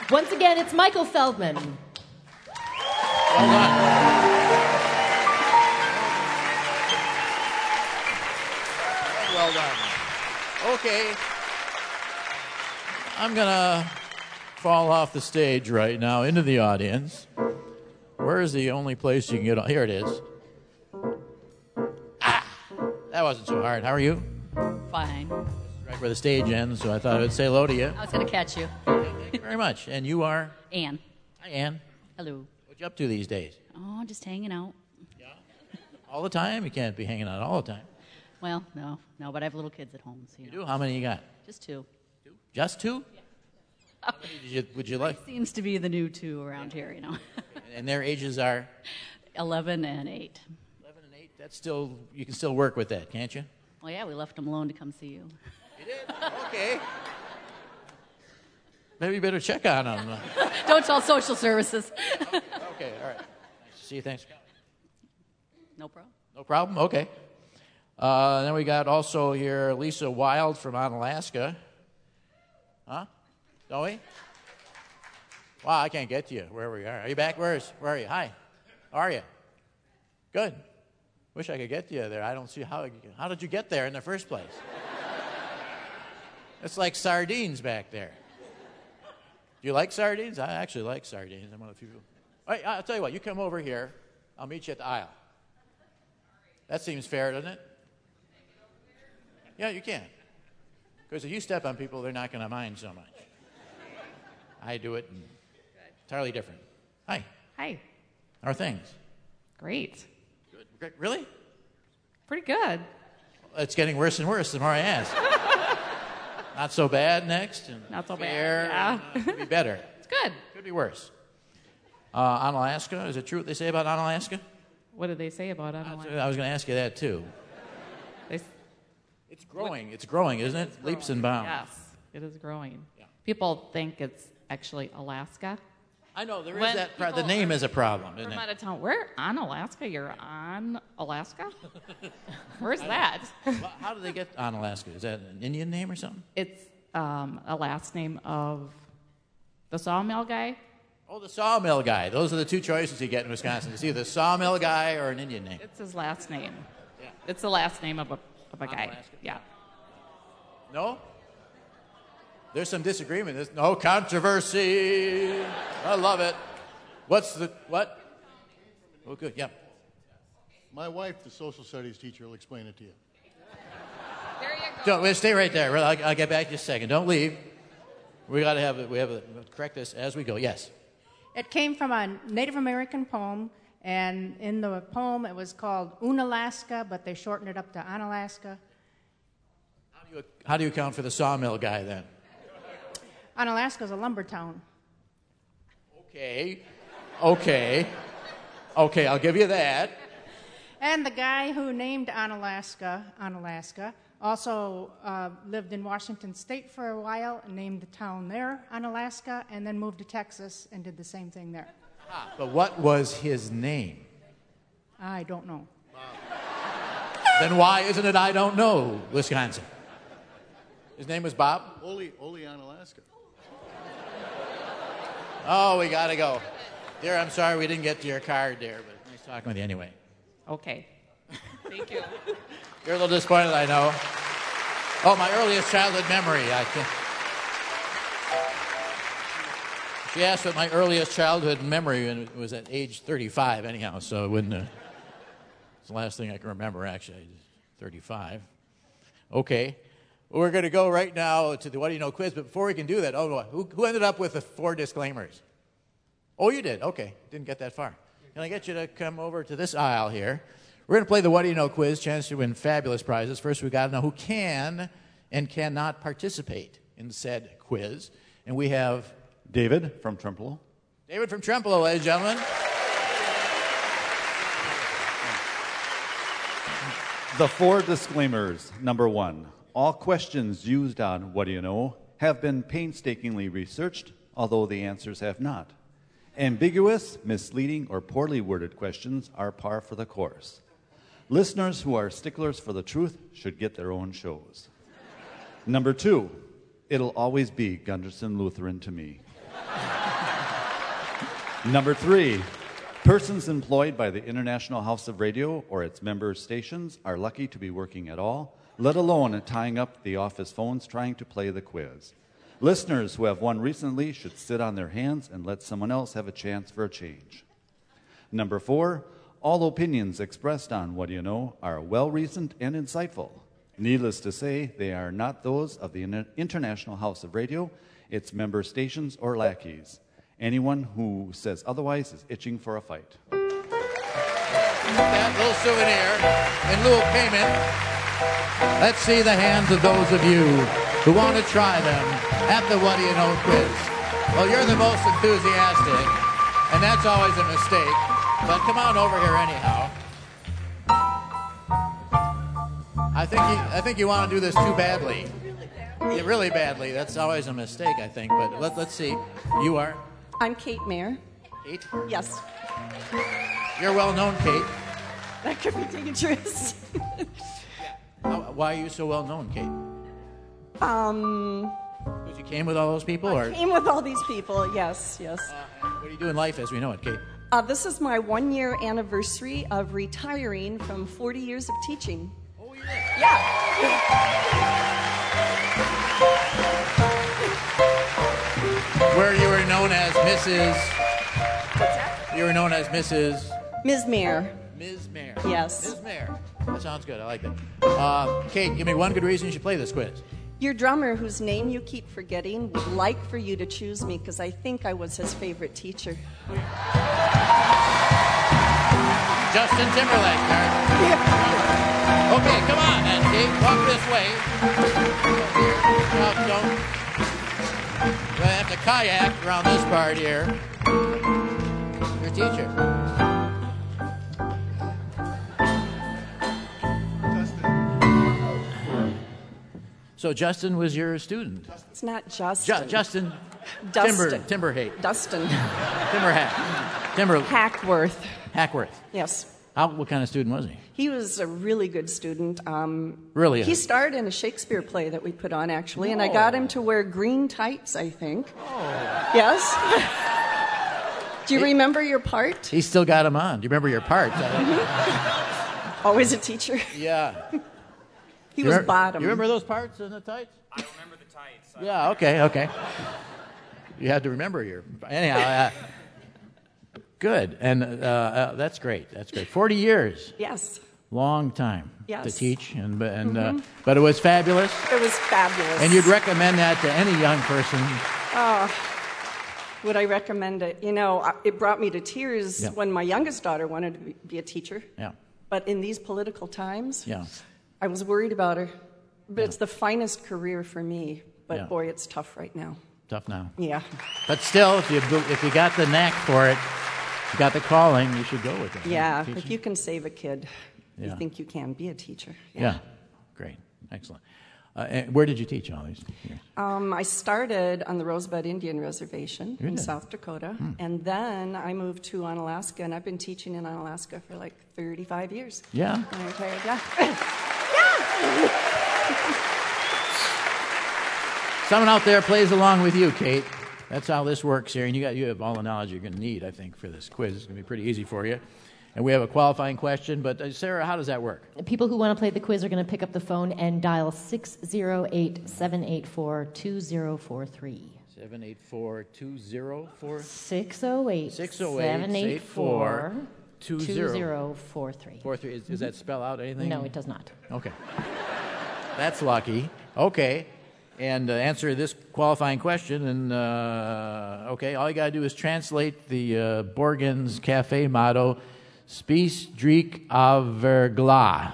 Once again, it's Michael Feldman. Well done. Well done. Okay. I'm going to fall off the stage right now into the audience. Where is the only place you can get on? Here it is. That wasn't so hard. How are you? Fine. Right where the stage ends, so I thought I would say hello to you. I was going to catch you. Thank you very much. And you are? Ann. Hi, Ann. Hello. What you up to these days? Oh, just hanging out. Yeah. All the time? You can't be hanging out all the time. Well, no, but I have little kids at home. So You do? How many you got? Just two. Just two? Yeah. Would you like? Seems to be the new two around here, And their ages are? 11 and 8. 11 and 8? That's still, you can still work with that, can't you? Well, yeah, we left them alone to come see you. You did? Okay. Maybe you better check on them. Don't tell social services. Okay, all right. Nice to see you. Thanks for coming. No problem. No problem? Okay. Then we got also here Lisa Wild from Onalaska. Huh? Don't we? Wow, I can't get to you wherever you are. Are you back? Where are you? Hi. How are you? Good. Wish I could get to you there. I don't see how did you get there in the first place? It's like sardines back there. Do you like sardines? I actually like sardines. I'm one of the few people. All right, I'll tell you what. You come over here. I'll meet you at the aisle. That seems fair, doesn't it? Yeah, you can. Because if you step on people, they're not going to mind so much. I do it entirely different. Hi. Hi. How are things? Great. Good. Really? Pretty good. It's getting worse and worse the more I ask. Not so bad next. And Not so fair, bad. Yeah. Could be better. It's good. Could be worse. Onalaska, is it true what they say about Onalaska? What did they say about it? I was going to ask you that too. It's growing. It's growing, isn't it? Leaps and bounds. Yes, it is growing. Yeah. People think it's actually Alaska. I know, there is that. The name is a problem, isn't From it? out of town. We're on Alaska. You're on Alaska? Where's that? Well, how do they get Onalaska? Is that an Indian name or something? It's a last name of the sawmill guy. Oh, the sawmill guy. Those are the two choices you get in Wisconsin. It's either the sawmill guy or an Indian name. It's his last name. Yeah. It's the last name of a guy. Alaska? Yeah. No? There's some disagreement. There's no controversy. I love it. What? Oh, good. Yeah. My wife, the social studies teacher, will explain it to you. There you go. Don't stay right there. I'll get back to you in a second. Don't leave. We have to correct this as we go. Yes. It came from a Native American poem, and in the poem it was called Unalaska, but they shortened it up to Onalaska. How do you account for the sawmill guy then? Onalaska is a lumber town. Okay, I'll give you that. And the guy who named Onalaska, also lived in Washington State for a while and named the town there Onalaska, and then moved to Texas and did the same thing there. But what was his name? I don't know. Then why isn't it I don't know, Wisconsin? His name was Bob? Ole Onalaska. Oh, we got to go. Dear, I'm sorry we didn't get to your card there, but nice talking with you anyway. Okay. Thank you. You're a little disappointed, I know. Oh, my earliest childhood memory. She asked what my earliest childhood memory, and it was at age 35 anyhow, so it wouldn't... it's the last thing I can remember, actually. 35. Okay. Well, we're going to go right now to the What Do You Know quiz, but before we can do that, who ended up with the 4 disclaimers? Oh, you did? Okay. Didn't get that far. Can I get you to come over to this aisle here? We're going to play the What Do You Know quiz, chance to win fabulous prizes. First, we've got to know who can and cannot participate in said quiz. And we have... David from Trempealeau. David from Trempealeau, ladies and gentlemen. The 4 disclaimers. Number 1, all questions used on What Do You Know have been painstakingly researched, although the answers have not. Ambiguous, misleading, or poorly worded questions are par for the course. Listeners who are sticklers for the truth should get their own shows. Number 2, it'll always be Gunderson Lutheran to me. Number 3, persons employed by the International House of Radio or its member stations are lucky to be working at all, let alone tying up the office phones trying to play the quiz. Listeners who have won recently should sit on their hands and let someone else have a chance for a change. Number 4, all opinions expressed on What Do You Know are well-reasoned and insightful. Needless to say, they are not those of the International House of Radio, its member stations, or lackeys. Anyone who says otherwise is itching for a fight. That little souvenir in lieu of payment. Let's see the hands of those of you who want to try them at the What Do You Know quiz. Well, you're the most enthusiastic, and that's always a mistake. But come on over here anyhow. I think you want to do this too badly. Yeah, really badly. That's always a mistake, I think. But let's see. You are? I'm Kate Mayer. Kate? Yes. You're well known, Kate. That could be dangerous. Why are you so well known, Kate? Because you came with all those people? I came with all these people, yes. What do you do in life as we know it, Kate? This is my 1-year anniversary of retiring from 40 years of teaching. Oh, yeah. Where you were known as Mrs. What's that? You were known as Mrs. Ms. Mayer. Ms. Mayer. Yes. Ms. Mayer. That sounds good. I like that. Kate, give me one good reason you should play this quiz. Your drummer, whose name you keep forgetting, would like for you to choose me because I think I was his favorite teacher. Justin Timberlake. Yeah. Okay, come on then, Kate. Walk this way. Now, don't. We'll have to kayak around this part here. Your teacher. So Justin was your student? It's not Justin. Justin. Dustin. Timberhate. Dustin. Hackworth. Hackworth. Yes. What kind of student was he? He was a really good student. Really? He starred in a Shakespeare play that we put on, actually, and I got him to wear green tights, I think. Oh. Yes? Do you remember your part? He still got him on. Do you remember your part? Always a teacher. Yeah. He was bottom. You remember those parts in the tights? I don't remember the tights. Yeah, okay. You had to remember your... Anyhow, good. And that's great. 40 years. Yes. Long time yes. to teach. But it was fabulous. It was fabulous. And you'd recommend that to any young person? Would I recommend it? You know, it brought me to tears when my youngest daughter wanted to be a teacher. Yeah. But in these political times, I was worried about her. But it's the finest career for me. But boy, it's tough right now. Tough now. Yeah. But still, if you got the knack for it, you got the calling, you should go with it. Yeah. If you can save a kid, you think you can be a teacher. Yeah. Great. Excellent. Where did you teach all these years? I started on the Rosebud Indian Reservation in South Dakota, and then I moved to Onalaska, and I've been teaching in Onalaska for like 35 years. Yeah. Someone out there plays along with you, Kate. That's how this works here, and you have all the knowledge you're going to need, I think, for this quiz. It's going to be pretty easy for you. And we have a qualifying question, but Sarah, how does that work? People who want to play the quiz are going to pick up the phone and dial 608-784-2043. 784-2043? 608-784-2043. Does that spell out anything? No, it does not. Okay. That's lucky. Okay. And answer this qualifying question, and all you got to do is translate the Borgens Cafe motto, Spies drik avergla.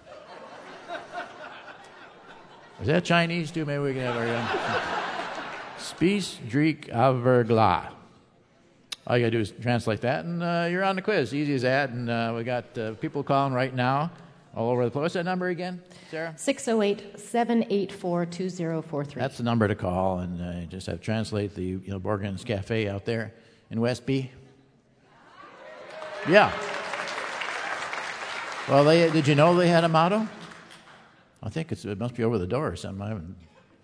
Is that Chinese too? Maybe we can have our Spies drik avergla. All you got to do is translate that, and you're on the quiz. Easy as that. And we got people calling right now all over the place. What's that number again, Sarah? 608-784-2043. That's the number to call, and you just have to translate the Borgens Cafe out there in Westby. Yeah. Well, did you know they had a motto? I think it must be over the door or something. I haven't.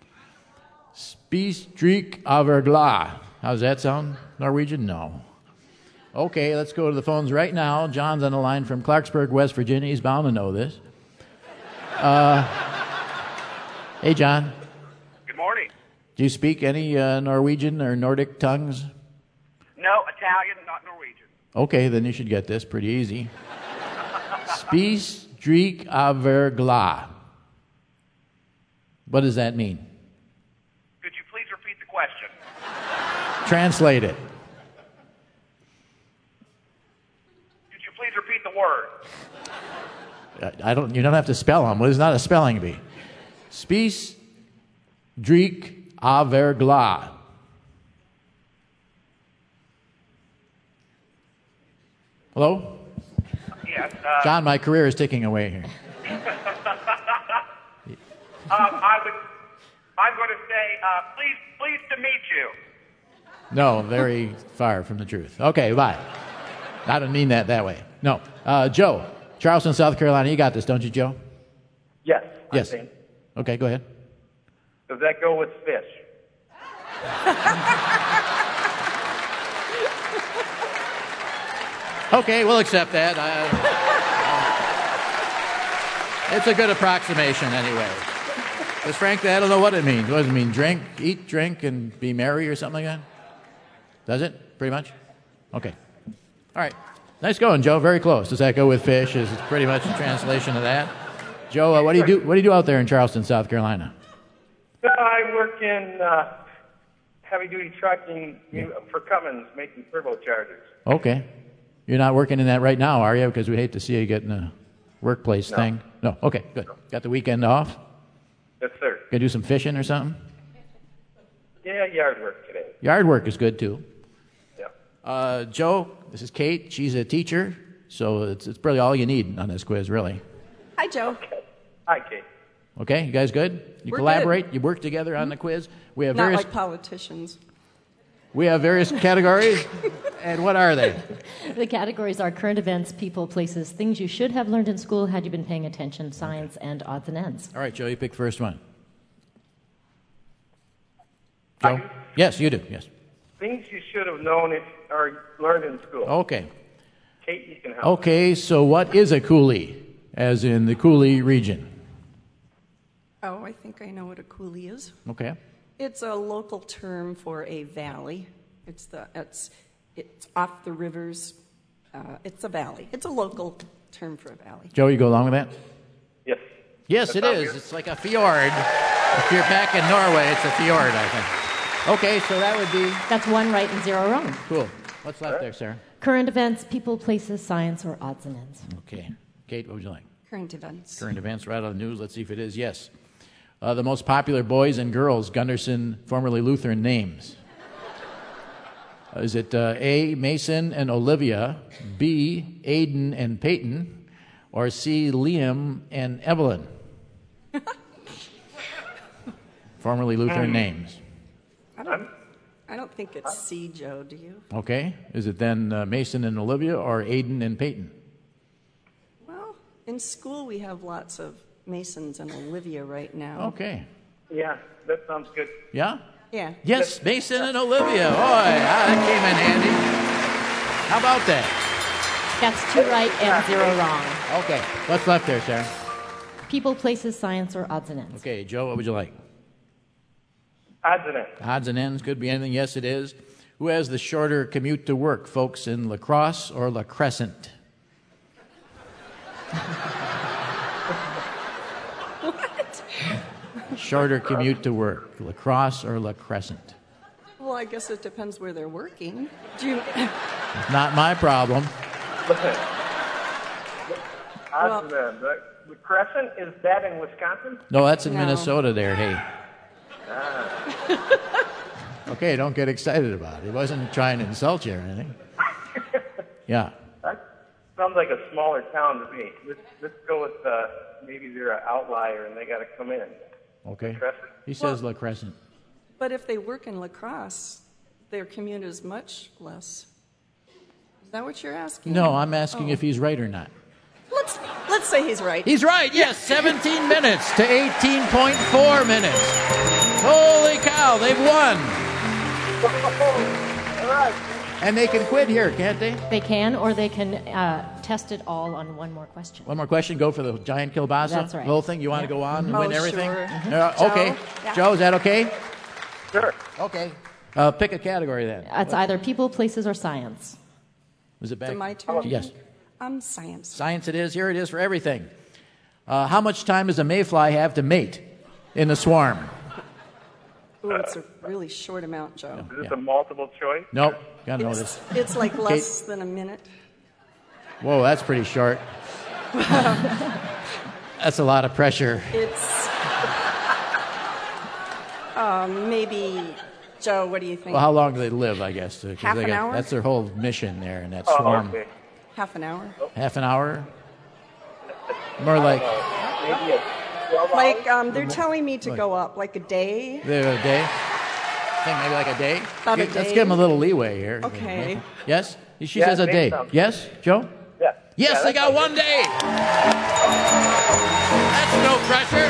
Spies drik avergla. How does that sound? Norwegian? No. Okay, let's go to the phones right now. John's on the line from Clarksburg, West Virginia. He's bound to know this. Hey, John. Good morning. Do you speak any Norwegian or Nordic tongues? No, Italian, not Norwegian. Okay, then you should get this pretty easy. Spis drik aver glad. What does that mean? Could you please repeat the question? Translate it. Could you please repeat the word? You don't have to spell them. What is not a spelling bee? Spis drik aver glad. Hello? Yes. John, my career is ticking away here. I'm going to say, pleased to meet you. No, very far from the truth. Okay, bye. I don't mean that way. No. Joe, Charleston, South Carolina. You got this, don't you, Joe? Yes. Yes. Okay, go ahead. Does that go with fish? Okay, we'll accept that. It's a good approximation anyway. Because frankly, I don't know what it means. What does it mean? Drink, eat, drink, and be merry or something like that? Does it? Pretty much? Okay. All right. Nice going, Joe. Very close. Does that go with fish? Is pretty much a translation of that. Joe, what do you do? What do you do out there in Charleston, South Carolina? I work in heavy-duty trucking for Cummins, making turbochargers. Okay. You're not working in that right now, are you? Because we hate to see you get in a workplace thing. No. Okay, good. Got the weekend off? Yes, sir. Gonna do some fishing or something? Yeah, yard work today. Yard work is good, too. Yeah. Joe, this is Kate. She's a teacher, so it's really all you need on this quiz, really. Hi, Joe. Okay. Hi, Kate. Okay, you guys good? You We're collaborate? good. You work together on the quiz? We have Not various like politicians. categories. And what are they? The categories are current events, people, places, things you should have learned in school had you been paying attention, science, and odds and ends. All right, Joe, you pick the first one. Joe? Yes, you do. Yes. Things you should have known or learned in school. Okay. Kate, you can help. Okay, so what is a coulee, as in the Coulee region? Oh, I think I know what a coulee is. Okay. It's a local term for a valley. It's off the rivers. It's a valley. It's a local term for a valley. Joe, you go along with that? Yes. Yes, it is. It's like a fjord. If you're back in Norway, it's a fjord, I think. Okay, so that would be... That's 1 right and 0 wrong. Cool. What's left there, Sarah? Current events, people, places, science, or odds and ends. Okay. Kate, what would you like? Current events. Current events, right on the news. Let's see if it is. Yes. The most popular boys and girls Gunderson, formerly Lutheran, names. Is it A, Mason and Olivia, B, Aiden and Peyton, or C, Liam and Evelyn? Formerly Lutheran names. I don't think it's C, Joe, do you? Okay. Is it then Mason and Olivia or Aiden and Peyton? Well, in school we have lots of Masons and Olivia right now. Okay. Yeah, that sounds good. Yeah? Yeah. Yes, Mason and Olivia. Boy, that came in handy. How about that? That's 2 right and 0 wrong. Okay. What's left there, Sarah? People, places, science, or odds and ends. Okay, Joe, what would you like? Odds and ends. Odds and ends could be anything. Yes, it is. Who has the shorter commute to work, folks in La Crosse or La Crescent? What? Shorter commute to work, La Crosse or La Crescent? Well, I guess it depends where they're working. Do you... Not my problem. Odds and ends. The Crescent, is that in Wisconsin? No, that's in No. Minnesota there, hey. Okay, don't get excited about it. He wasn't trying to insult you or anything. Yeah. That sounds like a smaller town to me. Let's go with maybe they're an outlier and they got to come in. Okay. Crescent? He says La Crescent. But if they work in La Crosse, their commute is much less. Is that what you're asking? No, I'm asking if he's right or not. Let's say he's right. He's right, yes. 17 minutes to 18.4 minutes. Holy cow, they've won. All right. And they can quit here, can't they? They can, or they can test it all on one more question. One more question. Go for the giant kielbasa. That's right. Little thing. You want to go on and win everything? Sure. Okay. Yeah. Joe, is that okay? Sure. Okay. Pick a category then. It's either people, places, or science. Was it back? To my turn? Yes. Science. Science it is. Here it is for everything. How much time does a mayfly have to mate in the swarm? Ooh, it's a really short amount, Joe. Is this a multiple choice? Nope. Gotta know this. It's like less than a minute. Whoa, that's pretty short. That's a lot of pressure. It's maybe, Joe, what do you think? Well, how long do they live, I guess? 'Cause Half they an hour? That's their whole mission there in that swarm. Okay. Half an hour. Half an hour? More like Maybe a 12 Like, hours? they're telling me to go up, like a day. a day? I think maybe like a day? About a Let's day. give them a little leeway here. Okay. Yes? She Yeah, says a maybe day. so. Yes, Joe? Yeah. Yes, Yeah, they got that's 1 day. That's no pressure.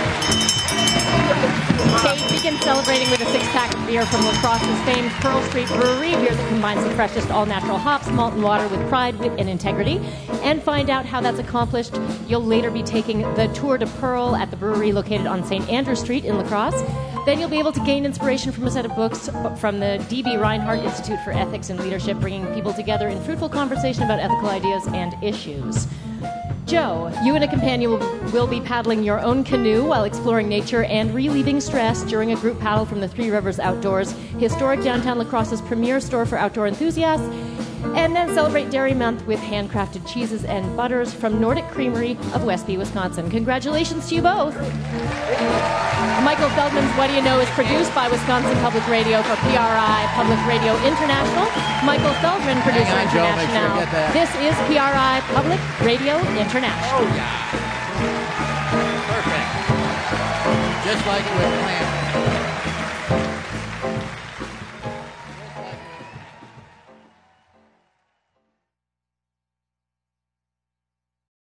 Kate, begin celebrating with a six-pack of beer from La Crosse's famed Pearl Street Brewery, beer that combines the freshest all-natural hops, malt, and water with pride, wit, and integrity. And find out how that's accomplished. You'll later be taking the Tour de Pearl at the brewery located on St. Andrew Street in La Crosse. Then you'll be able to gain inspiration from a set of books from the D.B. Reinhardt Institute for Ethics and Leadership, bringing people together in fruitful conversation about ethical ideas and issues. Joe, you and a companion will be paddling your own canoe while exploring nature and relieving stress during a group paddle from the Three Rivers Outdoors, historic downtown La Crosse's premier store for outdoor enthusiasts. And then celebrate Dairy Month with handcrafted cheeses and butters from Nordic Creamery of Westby, Wisconsin. Congratulations to you both. Michael Feldman's What Do You Know is produced by Wisconsin Public Radio for PRI Public Radio International. Michael Feldman, producer Hang on, Joe, make sure international. you get that. This is PRI Public Radio International. Oh, yeah. Perfect. Just like it was planned.